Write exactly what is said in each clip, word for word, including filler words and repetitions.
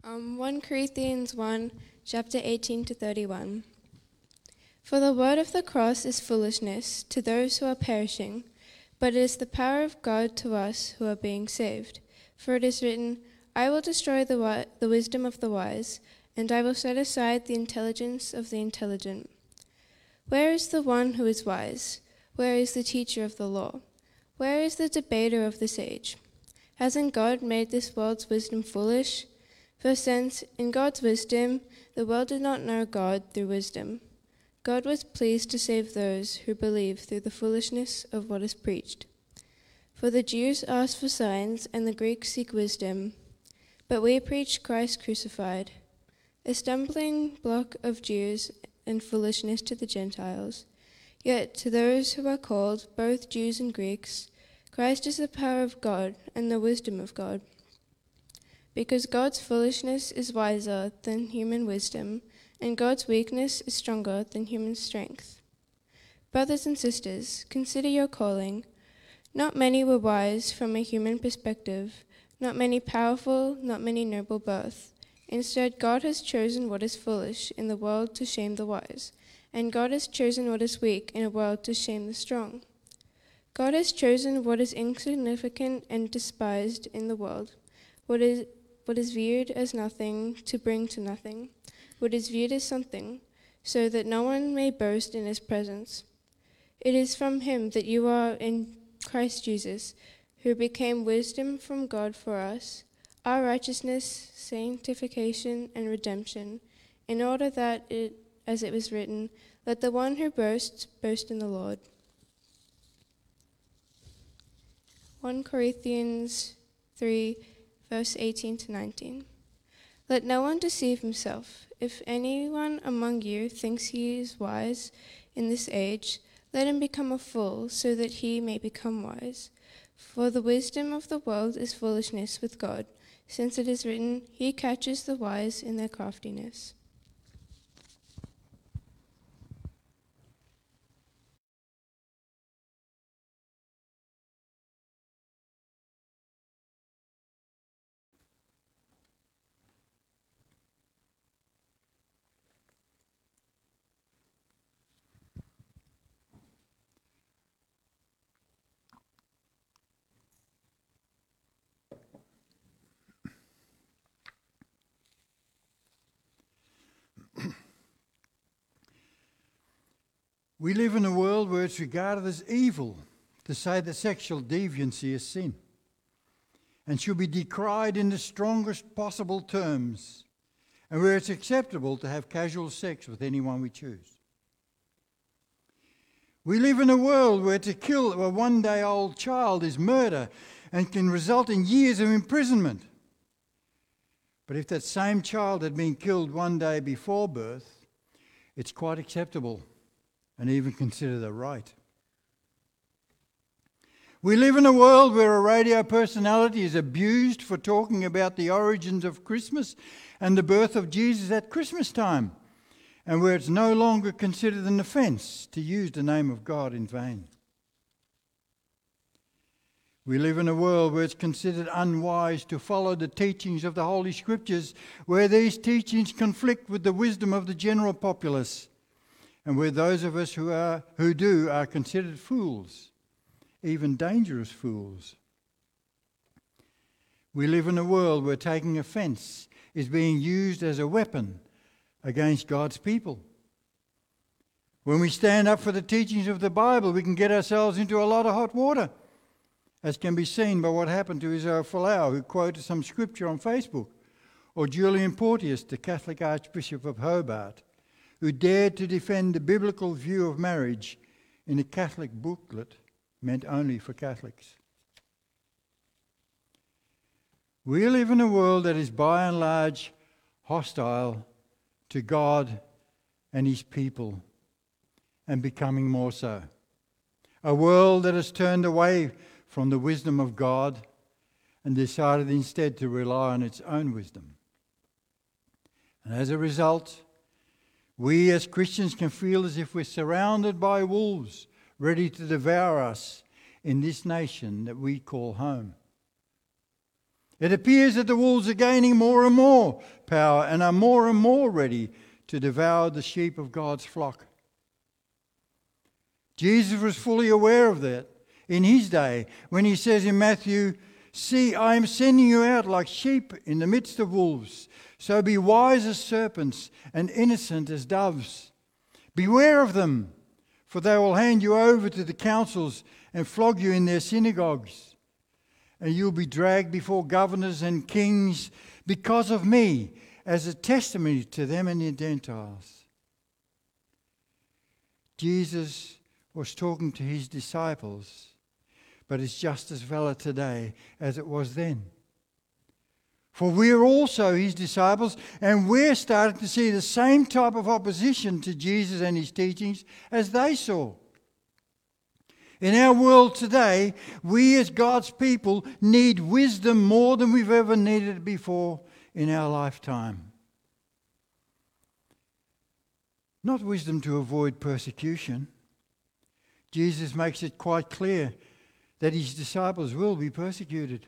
Um, First Corinthians one, chapter eighteen to thirty-one. For the word of the cross is foolishness to those who are perishing, but it is the power of God to us who are being saved. For it is written, I will destroy the, wi- the wisdom of the wise, and I will set aside the intelligence of the intelligent. Where is the one who is wise? Where is the teacher of the law? Where is the debater of this age? Hasn't God made this world's wisdom foolish? For since, in God's wisdom, the world did not know God through wisdom, God was pleased to save those who believe through the foolishness of what is preached. For the Jews ask for signs, and the Greeks seek wisdom, but we preach Christ crucified, a stumbling block of Jews and foolishness to the Gentiles. Yet to those who are called, both Jews and Greeks, Christ is the power of God and the wisdom of God. Because God's foolishness is wiser than human wisdom, and God's weakness is stronger than human strength. Brothers and sisters, consider your calling. Not many were wise from a human perspective, not many powerful, not many noble birth. Instead, God has chosen what is foolish in the world to shame the wise, and God has chosen what is weak in the world to shame the strong. God has chosen what is insignificant and despised in the world, what is what is viewed as nothing, to bring to nothing what is viewed as something, so that no one may boast in his presence. It is from him that you are in Christ Jesus, who became wisdom from God for us, our righteousness, sanctification, and redemption, in order that, it, as it was written, let the one who boasts boast in the Lord. First Corinthians three, verse eighteen to nineteen. Let no one deceive himself. If anyone among you thinks he is wise in this age, let him become a fool, so that he may become wise. For the wisdom of the world is foolishness with God, since it is written, He catches the wise in their craftiness. We live in a world where it's regarded as evil to say that sexual deviancy is sin and should be decried in the strongest possible terms, and where it's acceptable to have casual sex with anyone we choose. We live in a world where to kill a one-day-old child is murder and can result in years of imprisonment. But if that same child had been killed one day before birth, it's quite acceptable and even considered a right. We live in a world where a radio personality is abused for talking about the origins of Christmas and the birth of Jesus at Christmas time, and where it's no longer considered an offence to use the name of God in vain. We live in a world where it's considered unwise to follow the teachings of the Holy Scriptures, where these teachings conflict with the wisdom of the general populace, and where those of us who are who do are considered fools, even dangerous fools. We live in a world where taking offence is being used as a weapon against God's people. When we stand up for the teachings of the Bible, we can get ourselves into a lot of hot water, as can be seen by what happened to Israel Folau, who quoted some scripture on Facebook, or Julian Porteous, the Catholic Archbishop of Hobart, who dared to defend the biblical view of marriage in a Catholic booklet meant only for Catholics. We live in a world that is by and large hostile to God and his people, and becoming more so. A world that has turned away from the wisdom of God and decided instead to rely on its own wisdom. And as a result, we as Christians can feel as if we're surrounded by wolves ready to devour us in this nation that we call home. It appears that the wolves are gaining more and more power and are more and more ready to devour the sheep of God's flock. Jesus was fully aware of that in his day when he says in Matthew, "See, I am sending you out like sheep in the midst of wolves. So be wise as serpents and innocent as doves. Beware of them, for they will hand you over to the councils and flog you in their synagogues. And you'll be dragged before governors and kings because of me, as a testimony to them and the Gentiles." Jesus was talking to his disciples, but it's just as valid today as it was then. For we're also his disciples, and we're starting to see the same type of opposition to Jesus and his teachings as they saw. In our world today, we as God's people need wisdom more than we've ever needed it before in our lifetime. Not wisdom to avoid persecution. Jesus makes it quite clear that his disciples will be persecuted.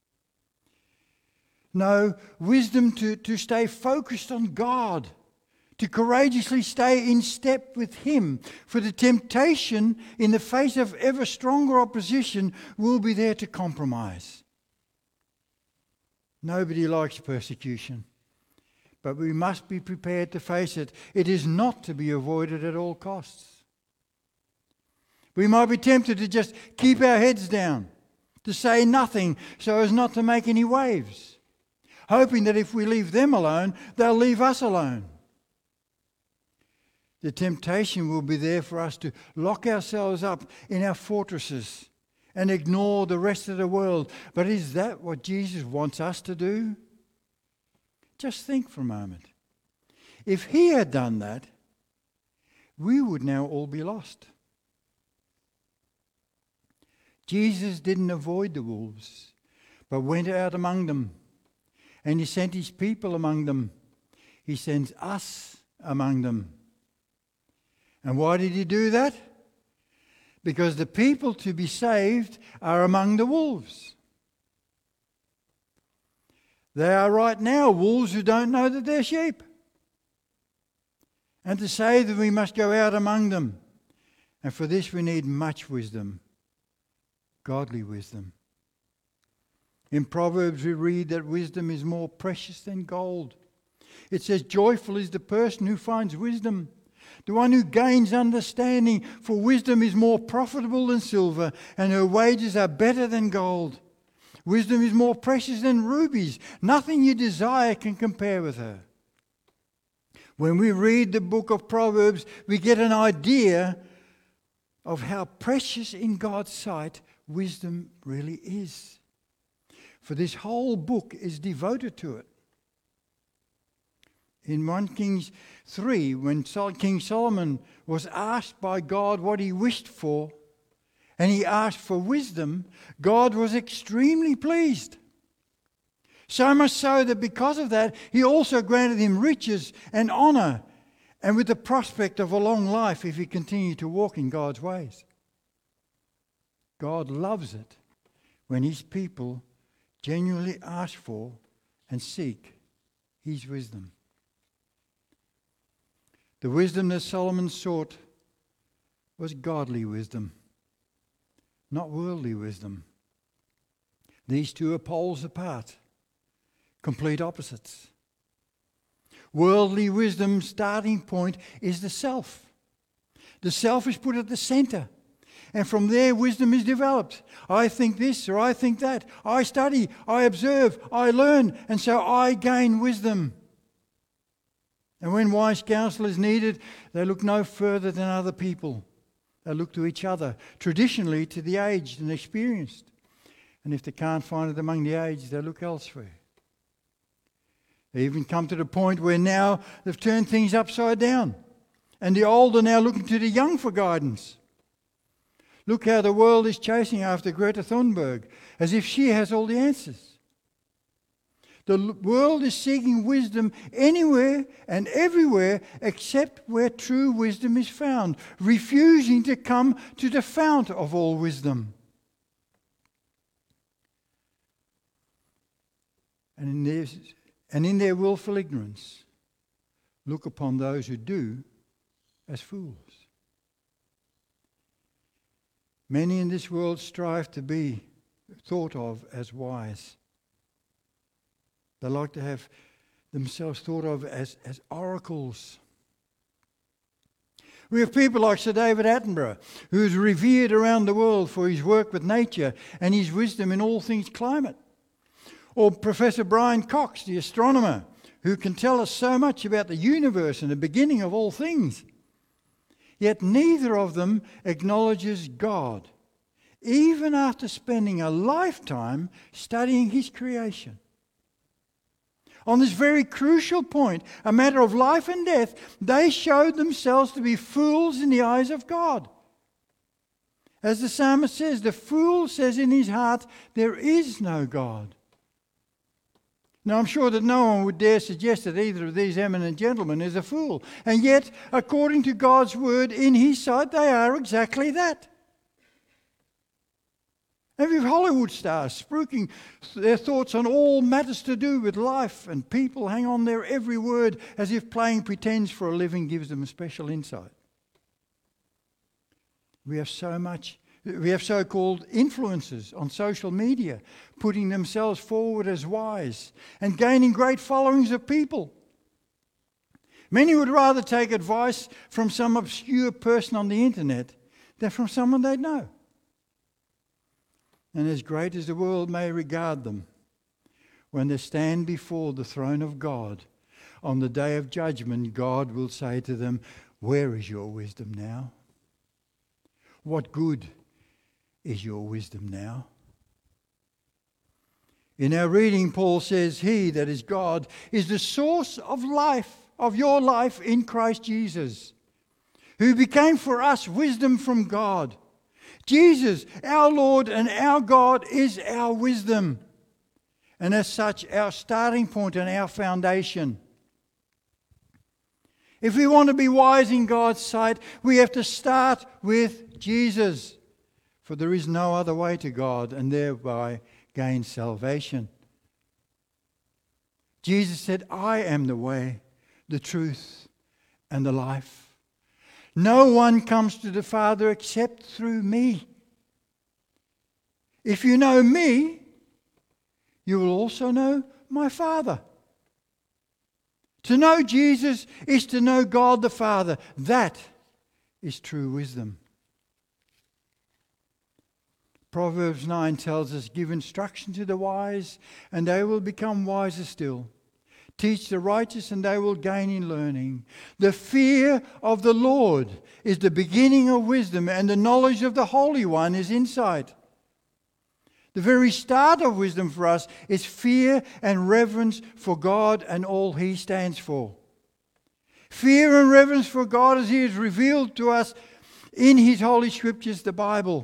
No, wisdom to, to stay focused on God, to courageously stay in step with him, for the temptation in the face of ever stronger opposition will be there to compromise. Nobody likes persecution, but we must be prepared to face it. It is not to be avoided at all costs. We might be tempted to just keep our heads down, to say nothing so as not to make any waves, hoping that if we leave them alone, they'll leave us alone. The temptation will be there for us to lock ourselves up in our fortresses and ignore the rest of the world. But is that what Jesus wants us to do? Just think for a moment. If he had done that, we would now all be lost. Jesus didn't avoid the wolves, but went out among them. And he sent his people among them. He sends us among them. And why did he do that? Because the people to be saved are among the wolves. They are right now wolves who don't know that they're sheep. And to say that we must go out among them. And for this we need much wisdom, godly wisdom. In Proverbs we read that wisdom is more precious than gold. It says, "Joyful is the person who finds wisdom, the one who gains understanding, for wisdom is more profitable than silver, and her wages are better than gold. Wisdom is more precious than rubies. Nothing you desire can compare with her." When we read the book of Proverbs, we get an idea of how precious in God's sight wisdom really is. For this whole book is devoted to it. In First Kings three, when King Solomon was asked by God what he wished for, and he asked for wisdom, God was extremely pleased. So much so that because of that, he also granted him riches and honour, and with the prospect of a long life if he continued to walk in God's ways. God loves it when his people genuinely ask for and seek his wisdom. The wisdom that Solomon sought was godly wisdom, not worldly wisdom. These two are poles apart, complete opposites. Worldly wisdom's starting point is the self. The self is put at the centre. And from there, wisdom is developed. I think this or I think that. I study, I observe, I learn, and so I gain wisdom. And when wise counsel is needed, they look no further than other people. They look to each other, traditionally to the aged and experienced. And if they can't find it among the aged, they look elsewhere. They even come to the point where now they've turned things upside down. And the old are now looking to the young for guidance. Look how the world is chasing after Greta Thunberg, as if she has all the answers. The world is seeking wisdom anywhere and everywhere except where true wisdom is found, refusing to come to the fount of all wisdom. and in their, and in their willful ignorance look upon those who do as fools. Many in this world strive to be thought of as wise. They like to have themselves thought of as, as oracles. We have people like Sir David Attenborough, who is revered around the world for his work with nature and his wisdom in all things climate. Or Professor Brian Cox, the astronomer, who can tell us so much about the universe and the beginning of all things. Yet neither of them acknowledges God, even after spending a lifetime studying his creation. On this very crucial point, a matter of life and death, they showed themselves to be fools in the eyes of God. As the psalmist says, the fool says in his heart, there is no God. Now, I'm sure that no one would dare suggest that either of these eminent gentlemen is a fool. And yet, according to God's word, in his sight, they are exactly that. And we have Hollywood stars spruiking their thoughts on all matters to do with life, and people hang on their every word as if playing pretends for a living gives them a special insight. We have so much We have so-called influencers on social media putting themselves forward as wise and gaining great followings of people. Many would rather take advice from some obscure person on the internet than from someone they know. And as great as the world may regard them, when they stand before the throne of God on the day of judgment, God will say to them, "Where is your wisdom now? What good is your wisdom now?" In our reading, Paul says, "He, that is God, is the source of life, of your life in Christ Jesus, who became for us wisdom from God." Jesus, our Lord and our God, is our wisdom, and as such, our starting point and our foundation. If we want to be wise in God's sight, we have to start with Jesus. For there is no other way to God, and thereby gain salvation. Jesus said, "I am the way, the truth, and the life. No one comes to the Father except through me. If you know me, you will also know my Father." To know Jesus is to know God the Father. That is true wisdom. Proverbs nine tells us, "Give instruction to the wise, and they will become wiser still. Teach the righteous, and they will gain in learning. The fear of the Lord is the beginning of wisdom, and the knowledge of the Holy One is insight." The very start of wisdom for us is fear and reverence for God and all He stands for. Fear and reverence for God as He is revealed to us in His Holy Scriptures, the Bible.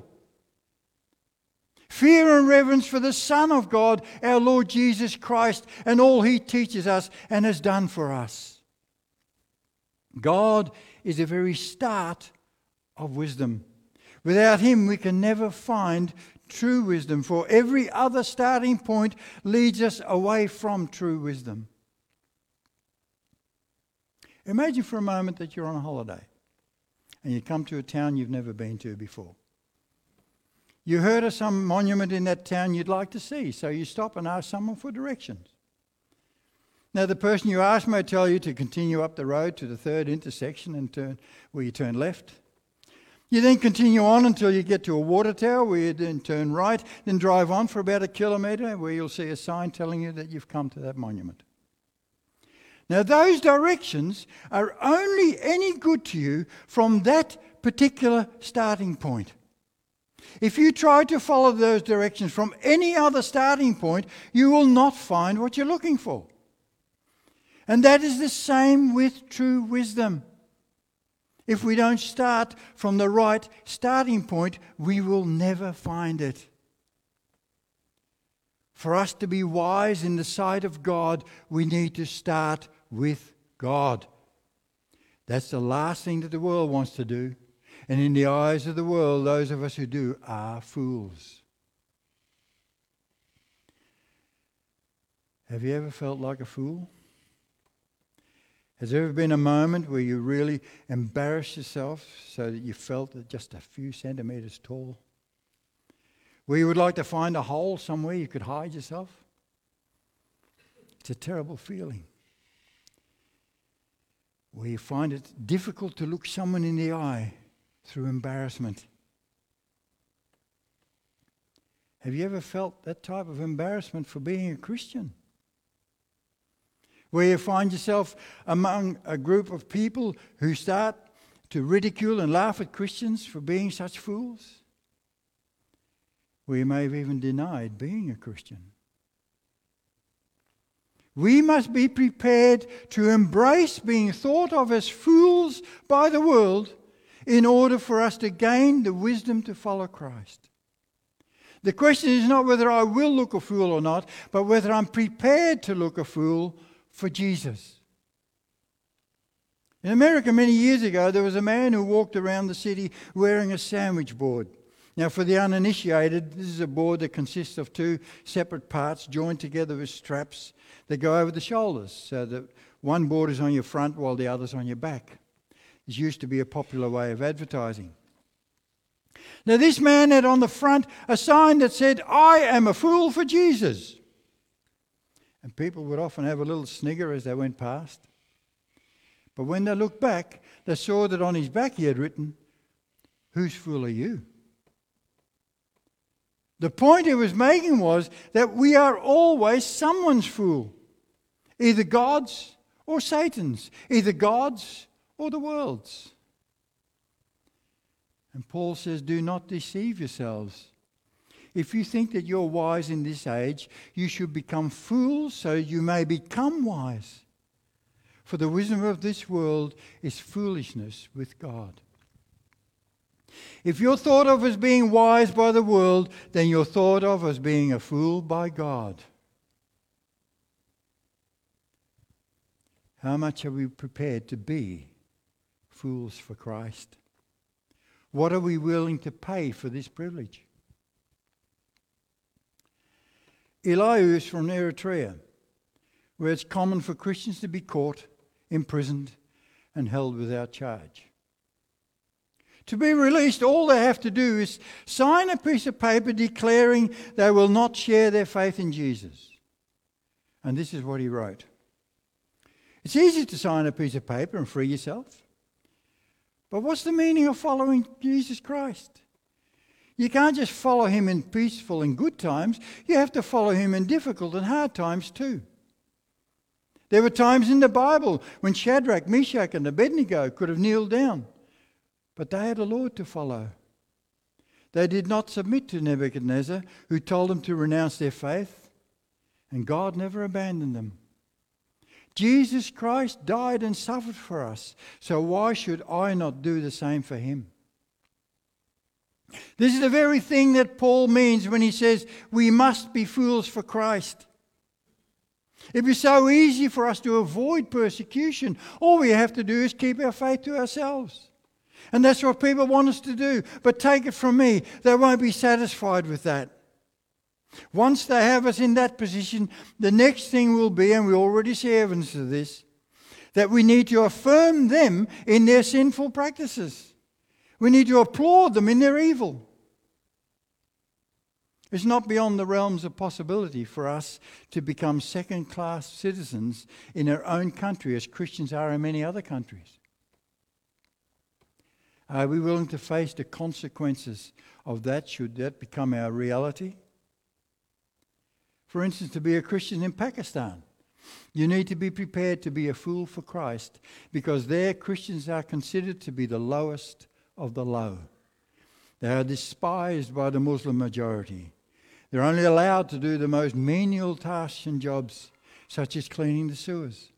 Fear and reverence for the Son of God, our Lord Jesus Christ, and all He teaches us and has done for us. God is the very start of wisdom. Without Him, we can never find true wisdom, for every other starting point leads us away from true wisdom. Imagine for a moment that you're on a holiday and you come to a town you've never been to before. You heard of some monument in that town you'd like to see, so you stop and ask someone for directions. Now, the person you ask may tell you to continue up the road to the third intersection and turn where you turn left. You then continue on until you get to a water tower where you then turn right, then drive on for about a kilometre where you'll see a sign telling you that you've come to that monument. Now, those directions are only any good to you from that particular starting point. If you try to follow those directions from any other starting point, you will not find what you're looking for. And that is the same with true wisdom. If we don't start from the right starting point, we will never find it. For us to be wise in the sight of God, we need to start with God. That's the last thing that the world wants to do. And in the eyes of the world, those of us who do are fools. Have you ever felt like a fool? Has there ever been a moment where you really embarrassed yourself so that you felt that just a few centimetres tall? Where you would like to find a hole somewhere you could hide yourself? It's a terrible feeling. Where you find it difficult to look someone in the eye through embarrassment. Have you ever felt that type of embarrassment for being a Christian? Where you find yourself among a group of people who start to ridicule and laugh at Christians for being such fools? Where you may have even denied being a Christian. We must be prepared to embrace being thought of as fools by the world in order for us to gain the wisdom to follow Christ. The question is not whether I will look a fool or not, but whether I'm prepared to look a fool for Jesus. In America many years ago, there was a man who walked around the city wearing a sandwich board. Now, for the uninitiated, this is a board that consists of two separate parts joined together with straps that go over the shoulders, so that one board is on your front while the other's on your back. This used to be a popular way of advertising. Now, this man had on the front a sign that said, "I am a fool for Jesus." And people would often have a little snigger as they went past. But when they looked back, they saw that on his back he had written, "Whose fool are you?" The point he was making was that we are always someone's fool. Either God's or Satan's. Either God's or the world's. And Paul says, do not deceive yourselves. If you think that you're wise in this age, you should become fools so you may become wise. For the wisdom of this world is foolishness with God. If you're thought of as being wise by the world, then you're thought of as being a fool by God. How much are we prepared to be fools for Christ? What are we willing to pay for this privilege? Elihu is from Eritrea, where it's common for Christians to be caught, imprisoned, and held without charge. To be released, all they have to do is sign a piece of paper declaring they will not share their faith in Jesus. And this is what he wrote. It's easy to sign a piece of paper and free yourself. But what's the meaning of following Jesus Christ? You can't just follow him in peaceful and good times. You have to follow him in difficult and hard times too. There were times in the Bible when Shadrach, Meshach, and Abednego could have kneeled down. But they had a Lord to follow. They did not submit to Nebuchadnezzar, who told them to renounce their faith, and God never abandoned them. Jesus Christ died and suffered for us, so why should I not do the same for him? This is the very thing that Paul means when he says we must be fools for Christ. It is so easy for us to avoid persecution. All we have to do is keep our faith to ourselves. And that's what people want us to do. But take it from me, they won't be satisfied with that. Once they have us in that position, the next thing will be, and we already see evidence of this, that we need to affirm them in their sinful practices. We need to applaud them in their evil. It's not beyond the realms of possibility for us to become second-class citizens in our own country as Christians are in many other countries. Are we willing to face the consequences of that should that become our reality? For instance, to be a Christian in Pakistan, you need to be prepared to be a fool for Christ, because there Christians are considered to be the lowest of the low. They are despised by the Muslim majority. They're only allowed to do the most menial tasks and jobs, such as cleaning the sewers.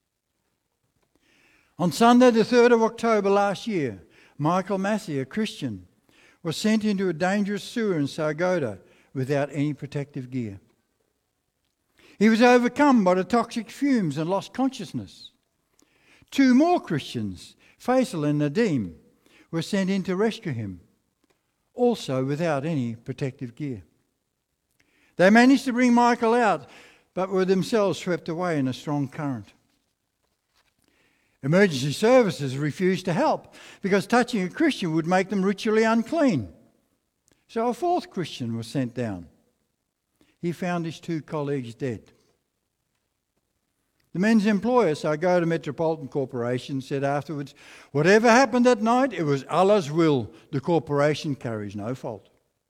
On Sunday, the third of October last year, Michael Massey, a Christian, was sent into a dangerous sewer in Sargodha without any protective gear. He was overcome by the toxic fumes and lost consciousness. Two more Christians, Faisal and Nadeem, were sent in to rescue him, also without any protective gear. They managed to bring Michael out, but were themselves swept away in a strong current. Emergency services refused to help because touching a Christian would make them ritually unclean. So a fourth Christian was sent down. He found his two colleagues dead. The men's employer, Sargoda Metropolitan Corporation, said afterwards, "Whatever happened that night, it was Allah's will. The corporation carries no fault."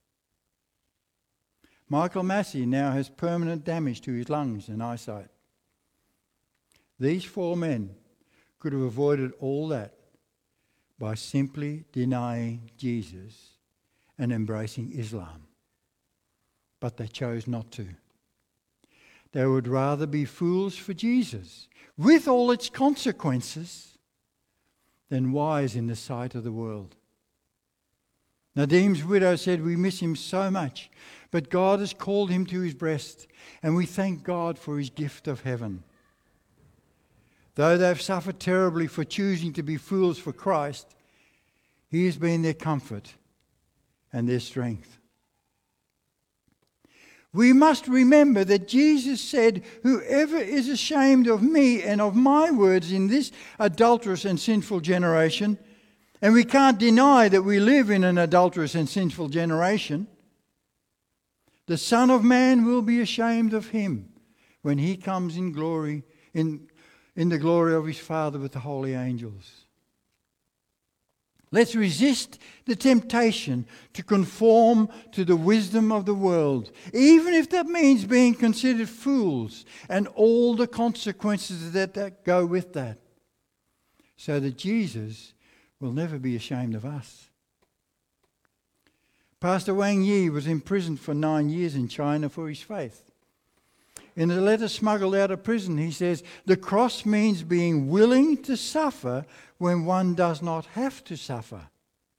Michael Massey now has permanent damage to his lungs and eyesight. These four men could have avoided all that by simply denying Jesus and embracing Islam. But they chose not to. They would rather be fools for Jesus, with all its consequences, than wise in the sight of the world. Nadim's widow said, "We miss him so much, but God has called him to his breast, and we thank God for his gift of heaven." Though they've suffered terribly for choosing to be fools for Christ, he has been their comfort and their strength. We must remember that Jesus said, "Whoever is ashamed of me and of my words in this adulterous and sinful generation," and we can't deny that we live in an adulterous and sinful generation, "the Son of Man will be ashamed of him when he comes in glory, in, in the glory of his Father with the holy angels." Let's resist the temptation to conform to the wisdom of the world, even if that means being considered fools and all the consequences that, that go with that, so that Jesus will never be ashamed of us. Pastor Wang Yi was imprisoned for nine years in China for his faith. In a letter smuggled out of prison, he says, "The cross means being willing to suffer when one does not have to suffer.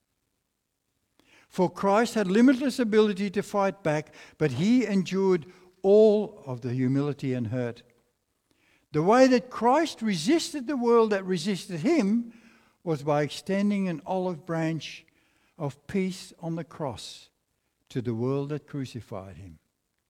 For Christ had limitless ability to fight back, but he endured all of the humility and hurt. The way that Christ resisted the world that resisted him was by extending an olive branch of peace on the cross to the world that crucified him."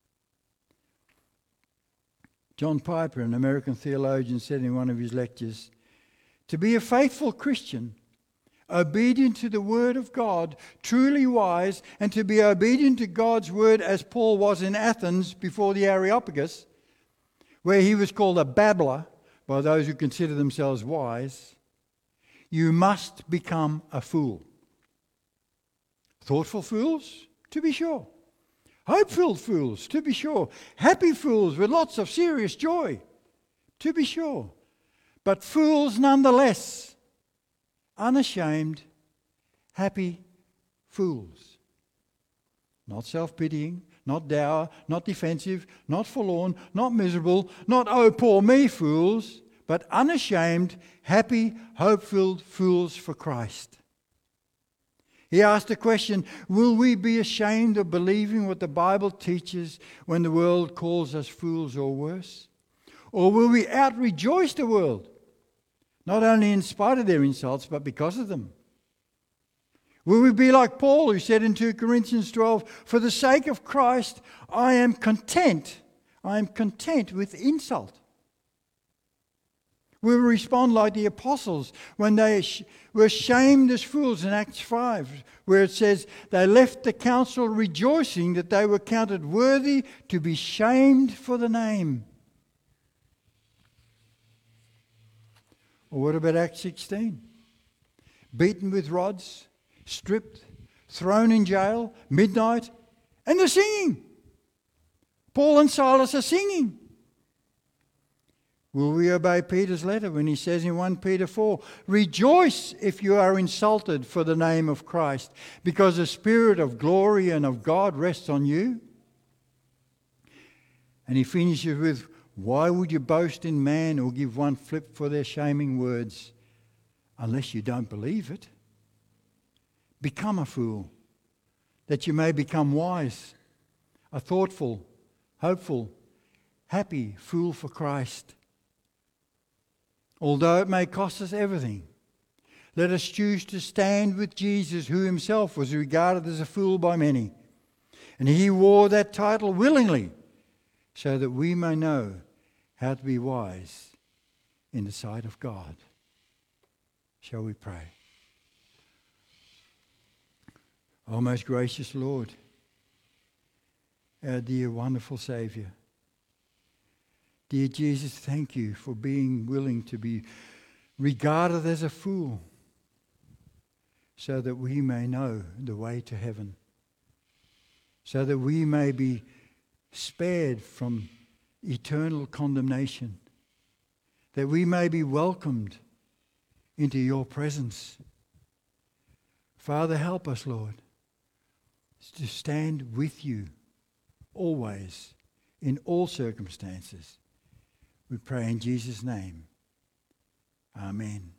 John Piper, an American theologian, said in one of his lectures, "To be a faithful Christian, obedient to the word of God, truly wise, and to be obedient to God's word as Paul was in Athens before the Areopagus, where he was called a babbler by those who consider themselves wise, you must become a fool. Thoughtful fools, to be sure. Hope-filled fools, to be sure. Happy fools with lots of serious joy, to be sure. But fools nonetheless. Unashamed, happy fools. Not self-pitying, not dour, not defensive, not forlorn, not miserable, not oh poor me fools, but unashamed, happy, hope-filled fools for Christ." He asked the question, will we be ashamed of believing what the Bible teaches when the world calls us fools or worse? Or will we out-rejoice the world, not only in spite of their insults, but because of them? Will we be like Paul, who said in two Corinthians twelve, "For the sake of Christ, I am content, I am content with insult"? We will respond like the apostles when they were shamed as fools in Acts five, where it says they left the council rejoicing that they were counted worthy to be shamed for the name. Or what about Acts sixteen? Beaten with rods, stripped, thrown in jail, midnight, and they're singing. Paul and Silas are singing. Will we obey Peter's letter when he says in First Peter four, "Rejoice if you are insulted for the name of Christ, because the Spirit of glory and of God rests on you"? And he finishes with, "Why would you boast in man or give one flip for their shaming words, unless you don't believe it? Become a fool, that you may become wise, a thoughtful, hopeful, happy fool for Christ. Although it may cost us everything, let us choose to stand with Jesus, who himself was regarded as a fool by many. And he wore that title willingly, so that we may know how to be wise in the sight of God. Shall we pray? O most gracious Lord, our dear wonderful Saviour, dear Jesus, thank you for being willing to be regarded as a fool so that we may know the way to heaven, so that we may be spared from eternal condemnation, that we may be welcomed into your presence. Father, help us, Lord, to stand with you always, in all circumstances. We pray in Jesus' name. Amen.